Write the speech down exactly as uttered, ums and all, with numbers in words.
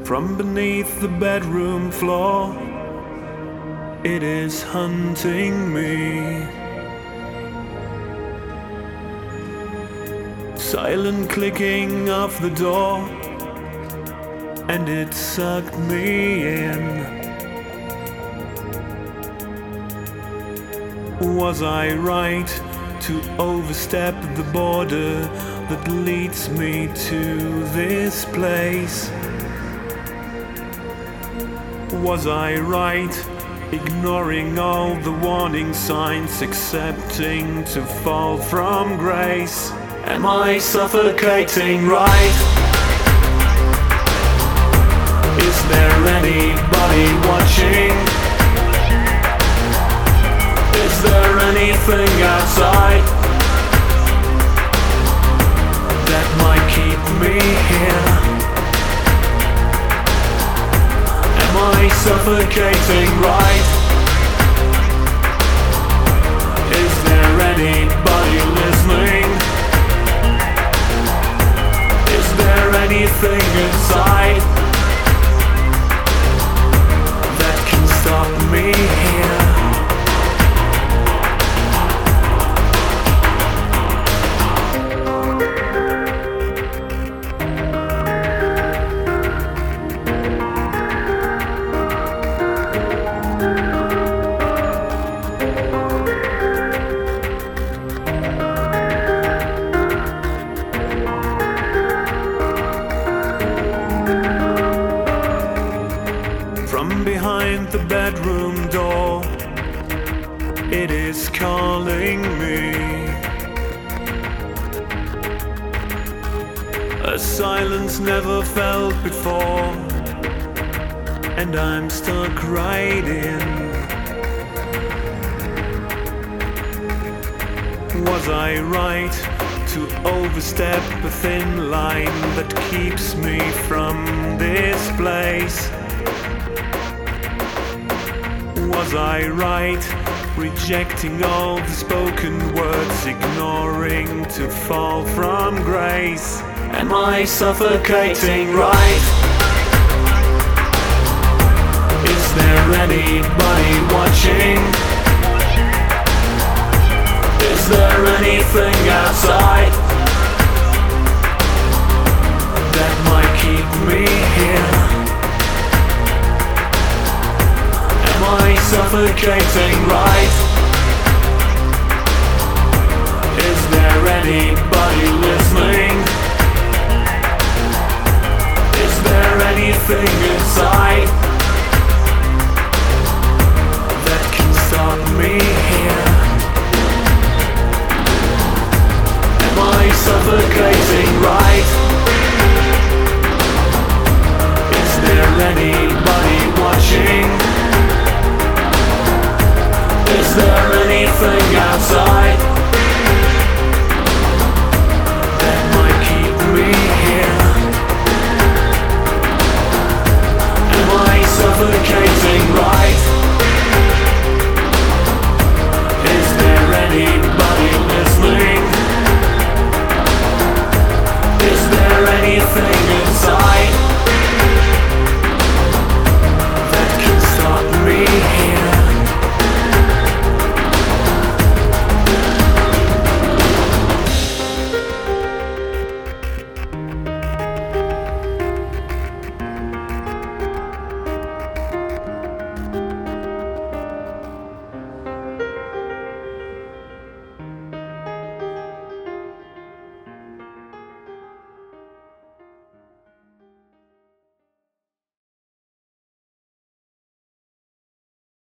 From beneath the bedroom floor, it is hunting me. Silent clicking of the door, and it sucked me in. Was I right to overstep the border that leads me to this place? Was I right, ignoring all the warning signs, accepting to fall from grace? Am I suffocating right? Is there anybody watching? Is there anything outside that might keep me here? Am I suffocating right? Is there anybody listening? Is there anything inside that can stop me here? From behind the bedroom door, it is calling me. A silence never felt before, and I'm stuck right in. Was I right to overstep a thin line that keeps me from this place? Was I right, rejecting all the spoken words, ignoring to fall from grace? Am I suffocating right? Is there anybody watching? Is there anything outside that might keep me here? Am I suffocating right? Is there anybody listening? Is there anything inside that can stop me here? Am I suffocating right? Is there anybody watching? Is there anything outside that might keep me here? Am I suffocating?